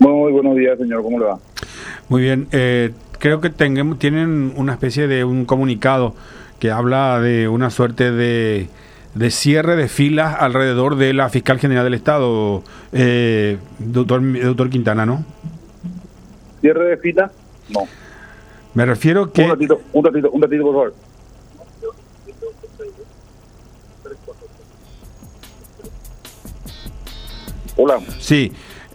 Muy buenos días, señor. ¿Cómo le va? Muy bien. Creo que tienen una especie de un comunicado que habla de una suerte de cierre de filas alrededor de la fiscal general del Estado, doctor Quintana, ¿no? ¿Cierre de fila? No. Me refiero que... Un ratito, por favor. Hola. Sí.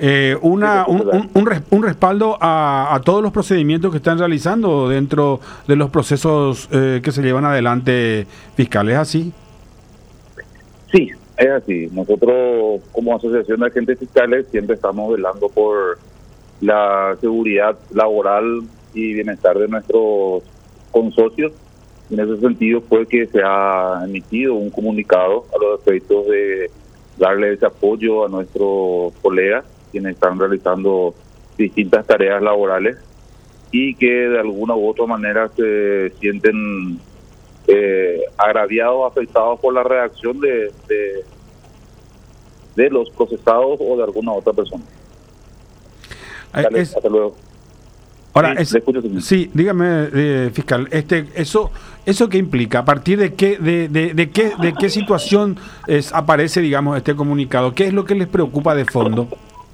Un respaldo a todos los procedimientos que están realizando dentro de los procesos que se llevan adelante fiscales, ¿así? Sí, es así. Nosotros, como Asociación de Agentes Fiscales, siempre estamos velando por la seguridad laboral y bienestar de nuestros consorcios. En ese sentido fue que se ha emitido un comunicado a los efectos de darle ese apoyo a nuestros colegas quienes están realizando distintas tareas laborales y que de alguna u otra manera se sienten agraviados, afectados por la reacción de los procesados o de alguna otra persona. Dale, hasta luego. Ahora, sí, sí, dígame, fiscal, eso qué implica, a partir de qué situación aparece, digamos, este comunicado, ¿qué es lo que les preocupa de fondo?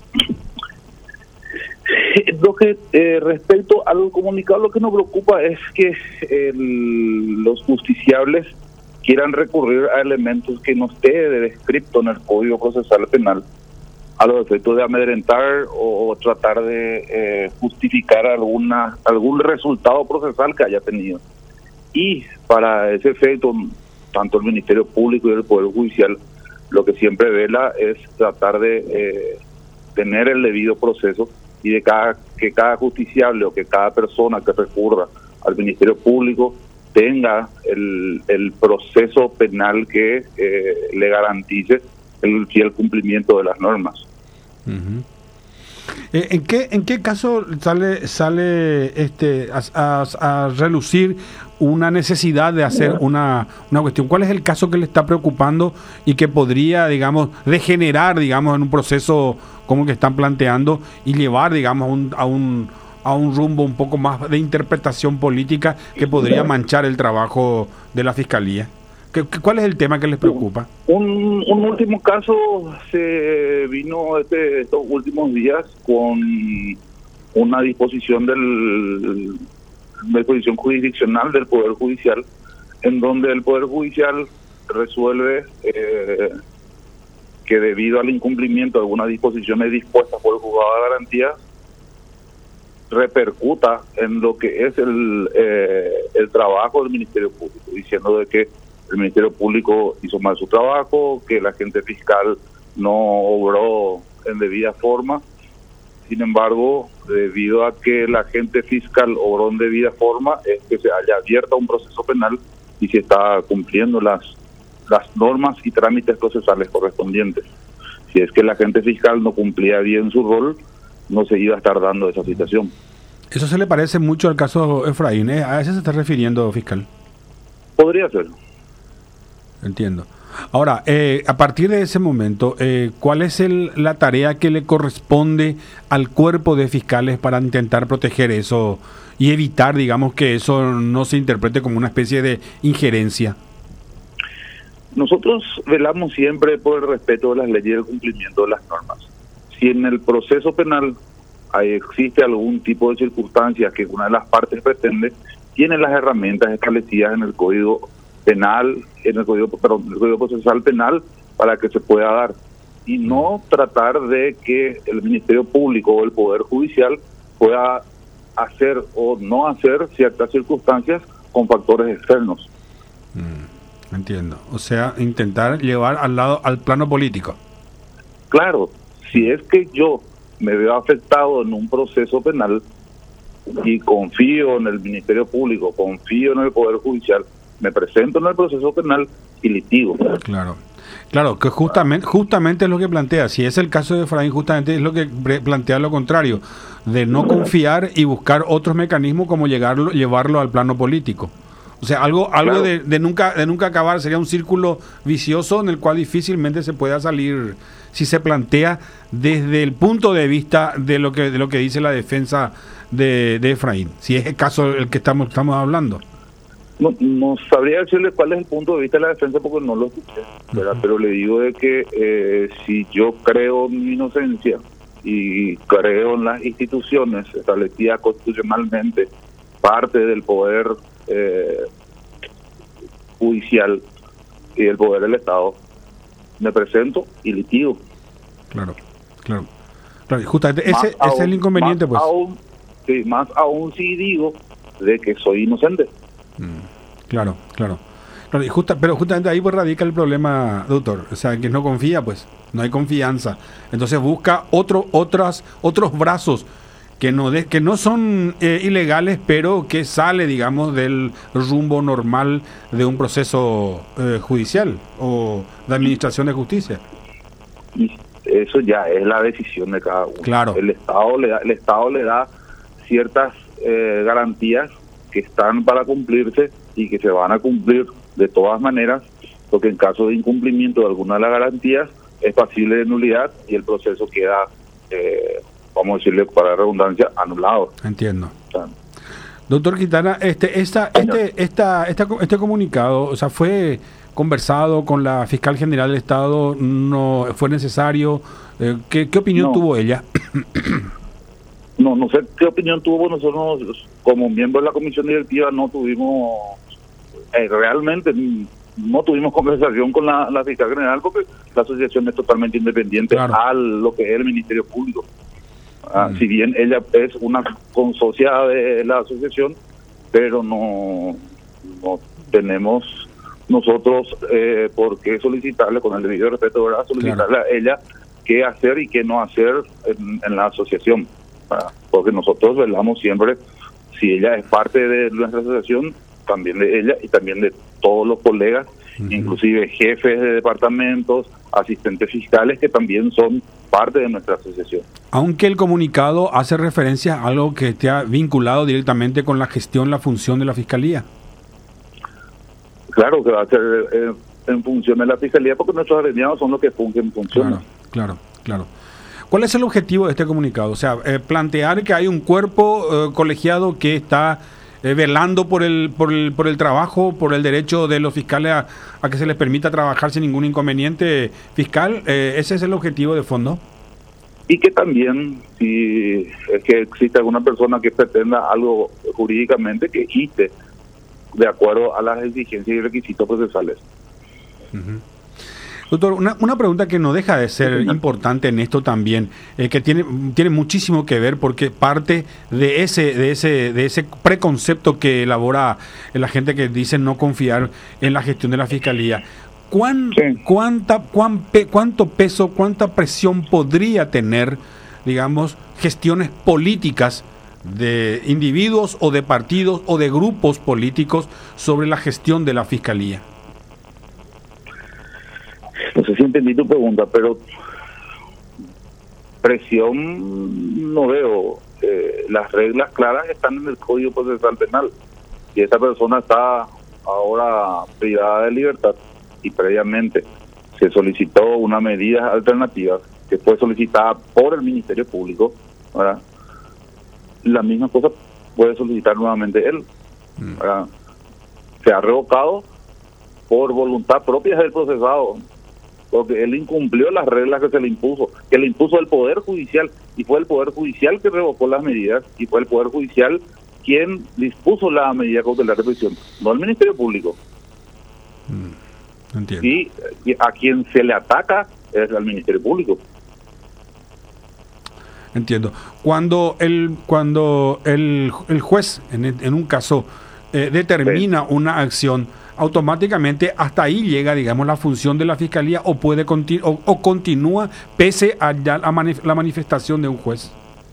Lo que respecto al comunicado, lo que nos preocupa es que los justiciables quieran recurrir a elementos que no esté descrito en el Código Procesal Penal a los efectos de amedrentar o tratar de justificar algún resultado procesal que haya tenido. Y para ese efecto, tanto el Ministerio Público y el Poder Judicial lo que siempre vela es tratar de tener el debido proceso y de que cada justiciable o que cada persona que recurra al Ministerio Público tenga el proceso penal que le garantice el fiel cumplimiento de las normas. Uh-huh. ¿En qué caso sale a relucir una necesidad de hacer una cuestión? ¿Cuál es el caso que le está preocupando y que podría, digamos, degenerar, digamos, en un proceso como que están planteando y llevar, digamos, a un rumbo un poco más de interpretación política que podría manchar el trabajo de la Fiscalía? ¿Cuál es el tema que les preocupa? Un último caso se vino estos últimos días con una disposición disposición jurisdiccional del Poder Judicial, en donde el Poder Judicial resuelve que debido al incumplimiento de algunas disposiciones dispuestas por el juzgado de garantías, repercuta en lo que es el trabajo del Ministerio Público, diciendo de que el Ministerio Público hizo mal su trabajo, que el agente fiscal no obró en debida forma. Sin embargo, debido a que el agente fiscal obró en debida forma, es que se haya abierto un proceso penal y se está cumpliendo las normas y trámites procesales correspondientes. Si es que el agente fiscal no cumplía bien su rol, no se iba a estar dando esa situación. Eso se le parece mucho al caso Efraín, ¿eh? ¿A ese se está refiriendo, fiscal? Podría ser. Entiendo. Ahora, a partir de ese momento, ¿cuál es la tarea que le corresponde al cuerpo de fiscales para intentar proteger eso y evitar, digamos, que eso no se interprete como una especie de injerencia? Nosotros velamos siempre por el respeto de las leyes y el cumplimiento de las normas. Si en el proceso penal existe algún tipo de circunstancia que una de las partes pretende, tiene las herramientas establecidas en el Código Penal, en el Código Procesal Penal, para que se pueda dar, y no tratar de que el Ministerio Público o el Poder Judicial pueda hacer o no hacer ciertas circunstancias con factores externos. Entiendo. O sea, intentar llevar al plano político. Claro, si es que yo me veo afectado en un proceso penal y confío en el Ministerio Público, confío en el Poder Judicial, me presento en el proceso penal y litigo. Claro, que justamente es lo que plantea. Si es el caso de Efraín, justamente es lo que plantea lo contrario, de no confiar y buscar otros mecanismos como llevarlo al plano político. O O sea, algo Claro. de nunca acabar, sería un círculo vicioso en el cual difícilmente se pueda salir si se plantea desde el punto de vista de lo que dice la defensa de Efraín, si es el caso el que estamos hablando. No sabría decirle cuál es el punto de vista de la defensa porque no lo escuché, ¿verdad? Pero le digo de que si yo creo en mi inocencia y creo en las instituciones establecidas constitucionalmente, parte del poder judicial y del poder del Estado, me presento y litigo. Claro. Y justamente ese es el inconveniente, pues. Más aún si digo de que soy inocente. Claro. Y pero justamente ahí pues radica el problema, doctor. O sea, que no confía, pues, no hay confianza. Entonces busca otros brazos que no son ilegales, pero que sale, digamos, del rumbo normal de un proceso judicial o de administración de justicia. Y eso ya es la decisión de cada uno. Claro. El Estado le da ciertas garantías que están para cumplirse y que se van a cumplir de todas maneras, porque en caso de incumplimiento de alguna de las garantías es pasible de nulidad y el proceso queda, vamos a decirle para redundancia, anulado. Entiendo. O sea, Doctor Quintana, este comunicado, o sea, fue conversado con la fiscal general del Estado, no fue necesario. ¿Qué opinión tuvo ella? No sé qué opinión tuvo. Nosotros, como miembros de la comisión directiva, no tuvimos realmente no tuvimos conversación con la fiscal general porque la asociación es totalmente independiente a lo que es el Ministerio Público. Si bien ella es una consociada de la asociación, pero no tenemos nosotros por qué solicitarle, con el debido respeto, ¿verdad? Solicitarle a ella qué hacer y qué no hacer en la asociación. Porque nosotros velamos siempre, si ella es parte de nuestra asociación, también de ella y también de todos los colegas, inclusive jefes de departamentos, asistentes fiscales que también son parte de nuestra asociación. Aunque el comunicado hace referencia a algo que esté vinculado directamente con la gestión, la función de la Fiscalía. Claro que va a ser en función de la Fiscalía porque nuestros agremiados son los que funcionan. Claro. ¿Cuál es el objetivo de este comunicado? O sea, plantear que hay un cuerpo colegiado que está velando por el trabajo, por el derecho de los fiscales a que se les permita trabajar sin ningún inconveniente fiscal. ¿Ese es el objetivo de fondo? Y que también, si es que existe alguna persona que pretenda algo jurídicamente, que quite de acuerdo a las exigencias y requisitos procesales. Doctor, una pregunta que no deja de ser importante en esto también, que tiene muchísimo que ver porque parte de ese preconcepto que elabora la gente que dice no confiar en la gestión de la Fiscalía. ¿Cuánto peso, cuánta presión podría tener, digamos, gestiones políticas de individuos o de partidos o de grupos políticos sobre la gestión de la Fiscalía? No sé si entendí tu pregunta, pero presión no veo. Las reglas claras están en el Código Procesal Penal. Si esa persona está ahora privada de libertad y previamente se solicitó una medida alternativa que fue solicitada por el Ministerio Público, ¿verdad? La misma cosa puede solicitar nuevamente él. ¿Verdad? Se ha revocado por voluntad propia del procesado, porque él incumplió las reglas que le impuso el Poder Judicial, y fue el Poder Judicial que revocó las medidas, y fue el Poder Judicial quien dispuso la medida cautelar de prisión, no el Ministerio Público. Entiendo. Y a quien se le ataca es al Ministerio Público. Entiendo. Cuando el juez, en un caso, determina una acción, automáticamente hasta ahí llega, digamos, la función de la Fiscalía o puede o continúa pese a ya la manifestación de un juez.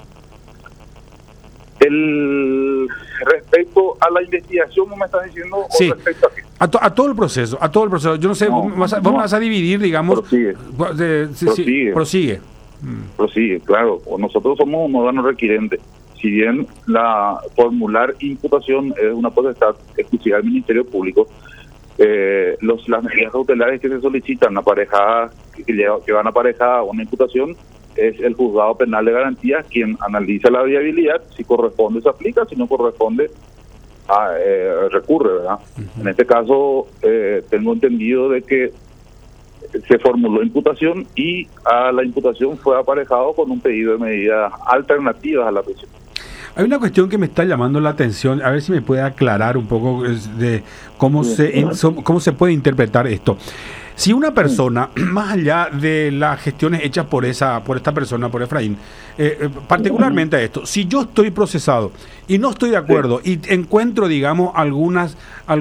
Respecto a la investigación, ¿no me estás diciendo? Sí, ¿o respecto a qué? A todo el proceso. Yo no sé, vamos a dividir, digamos. Prosigue. Prosigue. Prosigue, claro. Nosotros somos un órgano requirente. si bien formular imputación es una potestad exclusiva del Ministerio Público, las medidas cautelares que se solicitan aparejadas, que van aparejadas a una imputación, es el juzgado penal de garantías quien analiza la viabilidad, si corresponde se aplica, si no corresponde recurre, ¿verdad? En este caso tengo entendido de que se formuló imputación y a la imputación fue aparejado con un pedido de medidas alternativas a la prisión. Hay una cuestión que me está llamando la atención, a ver si me puede aclarar un poco de cómo se puede interpretar esto. Si una persona, más allá de las gestiones hechas por esta persona, por Efraín, particularmente a esto, si yo estoy procesado y no estoy de acuerdo y encuentro, digamos, algunas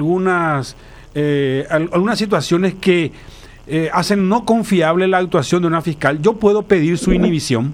situaciones que hacen no confiable la actuación de una fiscal, ¿yo puedo pedir su inhibición?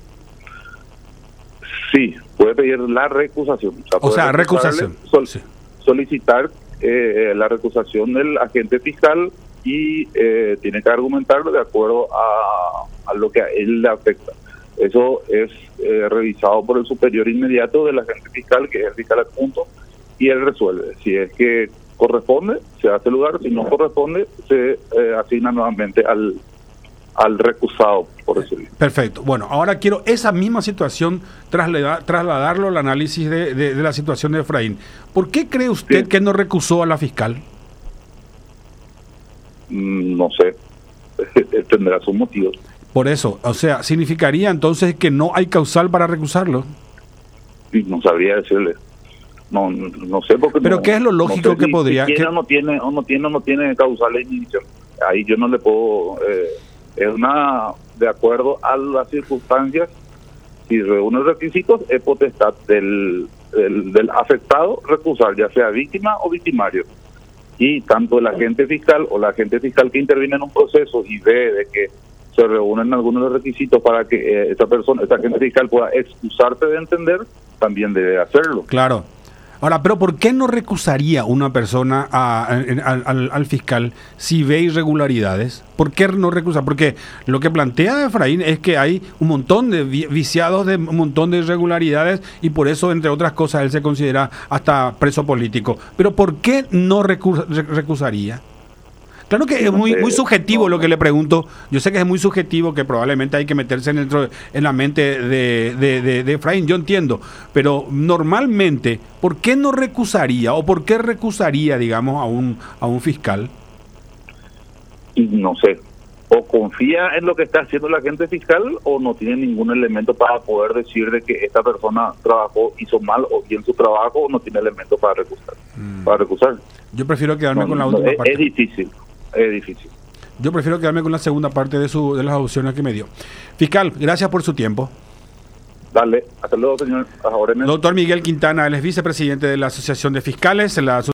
Sí, puede pedir la recusación. O sea recusación. Solicitar la recusación del agente fiscal y tiene que argumentarlo de acuerdo a lo que a él le afecta. Eso es revisado por el superior inmediato del agente fiscal, que es el fiscal adjunto, y él resuelve. Si es que corresponde, se hace lugar; si no corresponde, se asigna nuevamente al recusado, por decirlo. Perfecto. Bueno, ahora quiero esa misma situación trasladarlo al análisis de la situación de Efraín. ¿Por qué cree usted que no recusó a la fiscal? No sé, tendrá sus motivos. Por eso, o sea, ¿significaría entonces que no hay causal para recusarlo? No sabría decirle. No sé porque. Pero ¿qué es lo lógico que podría? Si no tiene causal de inhibición. Ahí yo no le puedo. Es de acuerdo a las circunstancias, si reúne requisitos, es potestad del afectado recusar, ya sea víctima o victimario. Y tanto el agente fiscal o la agente fiscal que interviene en un proceso y ve de que se reúnen algunos de los requisitos para que esa agente fiscal pueda excusarse de entender, también debe hacerlo. Claro. Ahora, pero ¿por qué no recusaría una persona al fiscal si ve irregularidades? ¿Por qué no recusa? Porque lo que plantea Efraín es que hay un montón de viciados, de un montón de irregularidades, y por eso, entre otras cosas, él se considera hasta preso político. Pero ¿por qué no recusaría? Claro que es muy subjetivo lo que le pregunto. Yo sé que es muy subjetivo, que probablemente hay que meterse en la mente de Efraín, yo entiendo. Pero normalmente, ¿por qué no recusaría o por qué recusaría, digamos, a un fiscal? No sé. O confía en lo que está haciendo el agente fiscal o no tiene ningún elemento para poder decir de que esta persona hizo mal o bien su trabajo, o no tiene elementos para recusar. Yo prefiero quedarme con la última parte. Es difícil. Yo prefiero quedarme con la segunda parte de las opciones que me dio. Fiscal, gracias por su tiempo. Dale, hasta luego, señor. Doctor Miguel Quintana, él es vicepresidente de la Asociación de Fiscales.